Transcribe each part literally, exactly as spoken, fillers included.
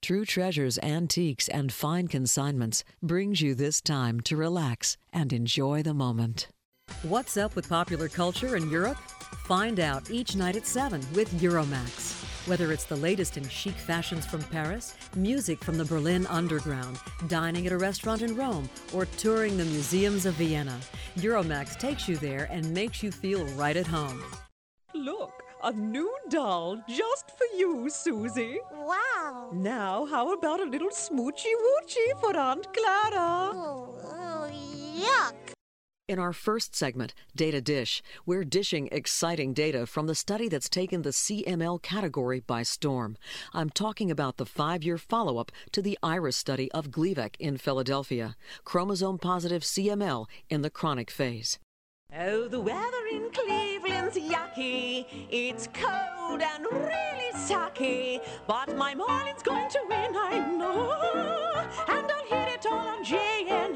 True Treasures, Antiques, and Fine Consignments brings you this time to relax and enjoy the moment. What's up with popular culture in Europe? Find out each night at seven with Euromax. Whether it's the latest in chic fashions from Paris, music from the Berlin Underground, dining at a restaurant in Rome, or touring the museums of Vienna, Euromax takes you there and makes you feel right at home. Look, a new doll just for you, Susie. Wow. Now, how about a little smoochy-woochy for Aunt Clara? Oh, oh, yuck. In our first segment, Data Dish, we're dishing exciting data from the study that's taken the C M L category by storm. I'm talking about the five-year follow-up to the IRIS study of Gleevec in Philadelphia, chromosome-positive C M L in the chronic phase. Oh, the weather in Cleveland's yucky. It's cold and really sucky. But my Marlin's going to win, I know. And I'll hit it all on J N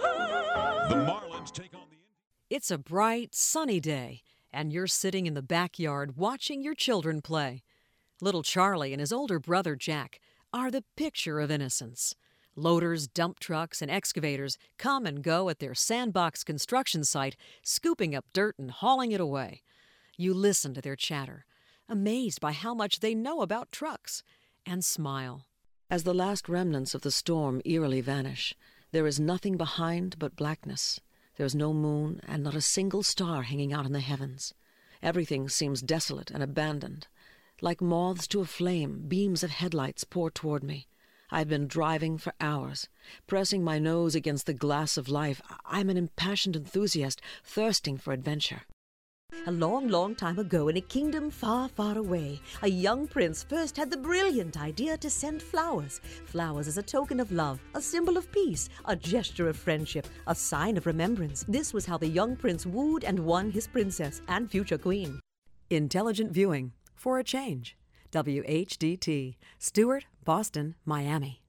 O. The Marlins take on the... It's a bright, sunny day, and you're sitting in the backyard watching your children play. Little Charlie and his older brother Jack are the picture of innocence. Loaders, dump trucks, and excavators come and go at their sandbox construction site, scooping up dirt and hauling it away. You listen to their chatter, amazed by how much they know about trucks, and smile. As the last remnants of the storm eerily vanish, there is nothing behind but blackness. There is no moon and not a single star hanging out in the heavens. Everything seems desolate and abandoned. Like moths to a flame, beams of headlights pour toward me. I've been driving for hours, pressing my nose against the glass of life. I'm an impassioned enthusiast, thirsting for adventure. A long, long time ago, in a kingdom far, far away, a young prince first had the brilliant idea to send flowers. Flowers as a token of love, a symbol of peace, a gesture of friendship, a sign of remembrance. This was how the young prince wooed and won his princess and future queen. Intelligent viewing for a change. W H D T, Stewart, Boston, Miami.